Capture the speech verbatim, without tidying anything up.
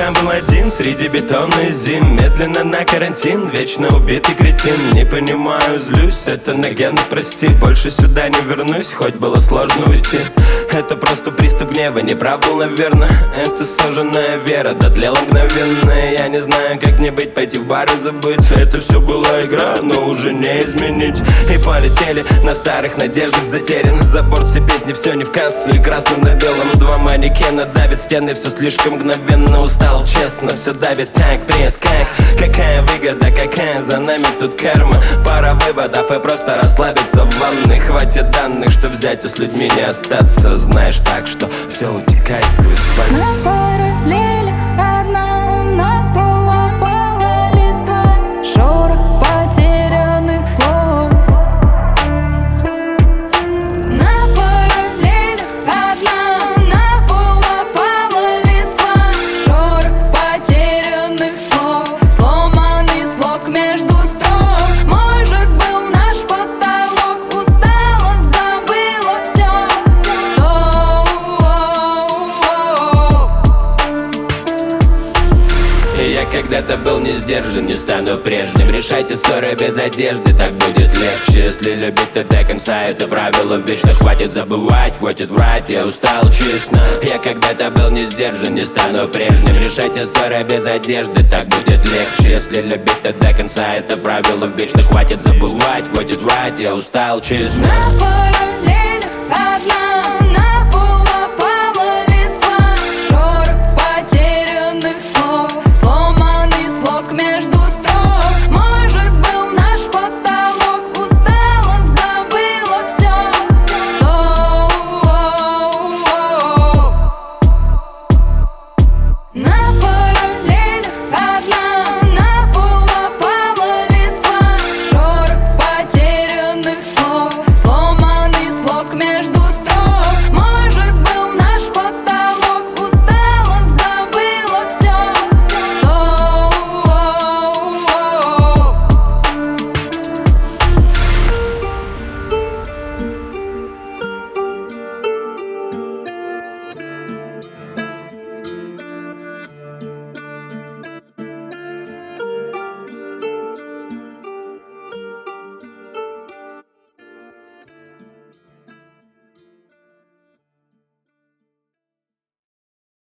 Я был один среди бетонной зим, медленно на карантин, вечно убитый кретин. Не понимаю, злюсь, это на генах, прости. Больше сюда не вернусь, хоть было сложно уйти. Это просто приступ гнева, не прав был, наверное. Это сожженная вера, дотлела мгновенно. Я не знаю, как мне быть, пойти в бар и забыть. Это все была игра, но уже не изменить. И полетели на старых надеждах затерян. За борт все песни, все не в кассу и красным на белом. Два манекена давит стены, все слишком мгновенно. Устал, честно, все давит так, пресс, как. Какая выгода, какая за нами тут карма. Пара выводов и просто расслабиться в ванной. Хватит данных, что взять и с людьми не остаться. Знаешь так, что все утекает сквозь пальцы. На параллелях одна наполопала листва, шорох потерянных слов. На параллелях одна наполопала листва, шорох потерянных слов. Сломанный слог между строк. Может, был наш потолок, устала, забыла все. Я когда-то был не сдержан, не стану прежним. Решайте ссоры без одежды, так будет легче. Если любить, то до конца это правило вечно. Хватит забывать, хватит врать, я устал, честно. Я когда-то был не сдержан, не стану прежним. Решайте ссоры без одежды, так будет легче. Если любить, то до конца это правило вечно. Хватит забывать, хватит врать, я устал, честно. На параллелях одна